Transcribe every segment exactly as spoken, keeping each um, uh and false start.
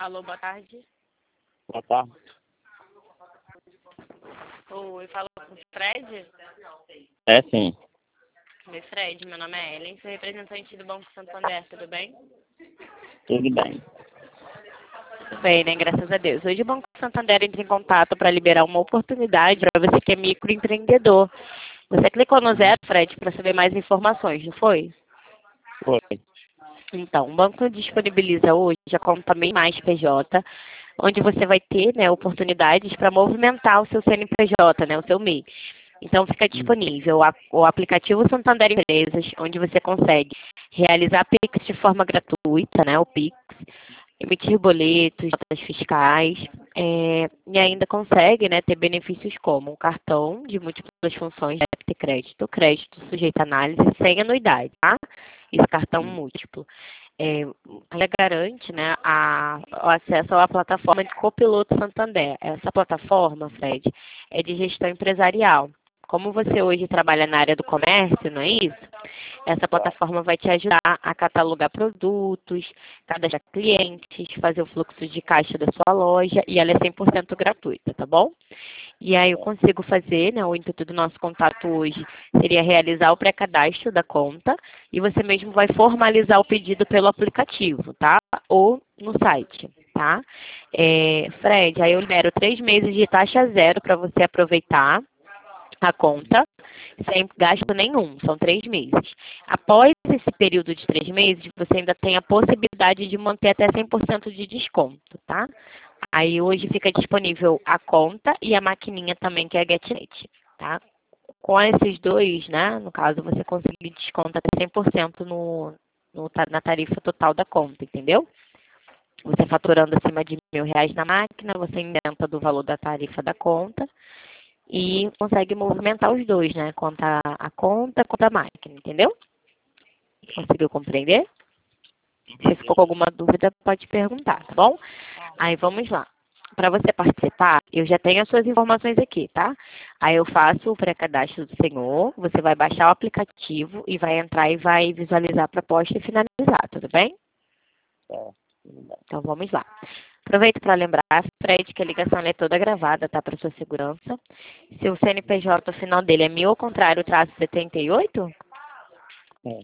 Alô, boa tarde. Boa tarde. Oi, falo com o Fred? É sim. Oi, Fred, meu nome é Ellen, sou representante do Banco Santander, tudo bem? Tudo bem. Tudo bem, né? Graças a Deus. Hoje o Banco Santander entra em contato para liberar uma oportunidade para você que é microempreendedor. Você clicou no zero, Fred, para saber mais informações, não foi? Foi. Então, o banco disponibiliza hoje a conta MEI mais P J, onde você vai ter, né, oportunidades para movimentar o seu C N P J, né, o seu MEI. Então, fica disponível a- o aplicativo Santander Empresas, onde você consegue realizar Pix de forma gratuita, né, o Pix, emitir boletos, notas fiscais, é, e ainda consegue, né, ter benefícios como um cartão de múltiplas funções, débito e crédito, crédito sujeito a análise sem anuidade, tá? Esse cartão múltiplo. É, ela garante, né, a, o acesso à plataforma de Copiloto Santander. Essa plataforma, Fred, é de gestão empresarial. Como você hoje trabalha na área do comércio, não é isso? Essa plataforma vai te ajudar a catalogar produtos, cadastrar clientes, fazer o fluxo de caixa da sua loja e ela é cem por cento gratuita, tá bom? E aí eu consigo fazer, né, o intuito do nosso contato hoje seria realizar o pré-cadastro da conta e você mesmo vai formalizar o pedido pelo aplicativo, tá? Ou no site, tá? É, Fred, aí eu libero três meses de taxa zero para você aproveitar a conta, sem gasto nenhum, são três meses. Após esse período de três meses, você ainda tem a possibilidade de manter até cem por cento de desconto, tá? Aí hoje fica disponível a conta e a maquininha também, que é a GetNet, tá? Com esses dois, né, no caso, você consegue desconto até cem por cento no, no, na tarifa total da conta, entendeu? Você faturando acima de mil reais na máquina, você inventa do valor da tarifa da conta e consegue movimentar os dois, né? Conta a conta, conta a máquina, entendeu? Conseguiu compreender? Se ficou com alguma dúvida, pode perguntar, tá bom? Aí vamos lá. Para você participar, eu já tenho as suas informações aqui, tá? Aí eu faço o pré-cadastro do senhor, você vai baixar o aplicativo e vai entrar e vai visualizar a proposta e finalizar, tudo bem? Tá. Tudo bem. Então vamos lá. Aproveito para lembrar, Fred, que a ligação ela é toda gravada, tá? Para sua segurança. Seu C N P J, o final dele é mil ao contrário, traço setenta e oito? É.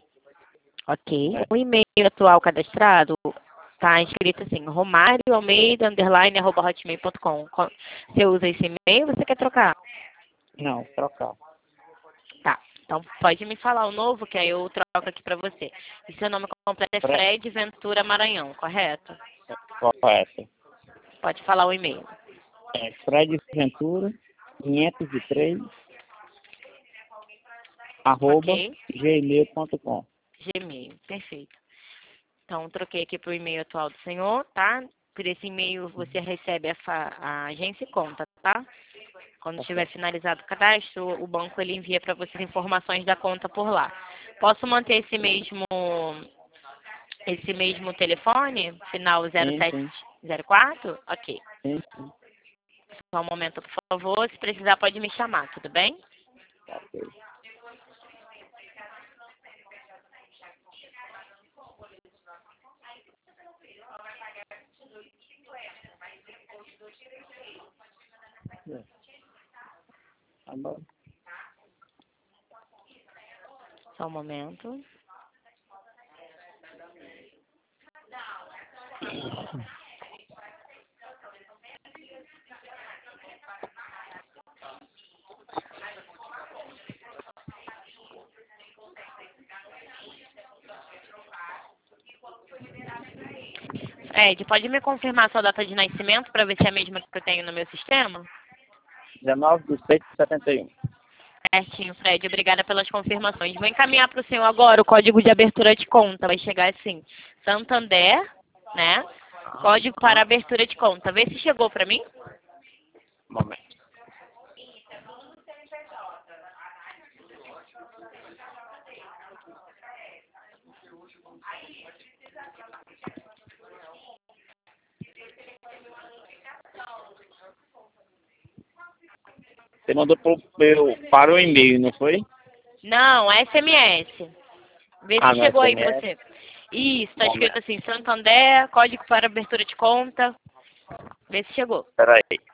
Ok. É. O e-mail atual cadastrado está escrito assim, romário almeida, underline, arroba hotmail ponto com. Você usa esse e-mail ou você quer trocar? Não, trocar. Tá. Então pode me falar o novo, que aí eu troco aqui para você. E seu nome completo é Fre- Fred Ventura Maranhão, correto? Correto. Pode falar o e-mail. É Fred Ventura, quinhentos e três, arroba, Ok? gmail ponto com. Gmail, perfeito. Então, troquei aqui para o e-mail atual do senhor, tá? Por esse e-mail você recebe a, fa- a agência e conta, tá? Quando Tá tiver certo. finalizado o cadastro, o banco ele envia para você as informações da conta por lá. Posso manter esse mesmo esse mesmo telefone, final zero Sim, sete sim. zero quatro? Ok. Sim, sim. Só um momento, por favor. Se precisar, pode me chamar, tudo bem? Tá ok. É. Tá bom. Só um momento. Fred, pode me confirmar sua data de nascimento para ver se é a mesma que eu tenho no meu sistema? dezenove de seis de setenta e um. Certinho, Fred. Obrigada pelas confirmações. Vou encaminhar para o senhor agora o código de abertura de conta. Vai chegar assim, Santander, né? Código para abertura de conta. Vê se chegou para mim. Momento. Você mandou pro, meu, para o e-mail, não foi? Não, é S M S. Vê Ah, se no chegou aí para S M S. você. Isso, tá Bom, escrito assim, Santander, código para abertura de conta. Vê se chegou. Peraí.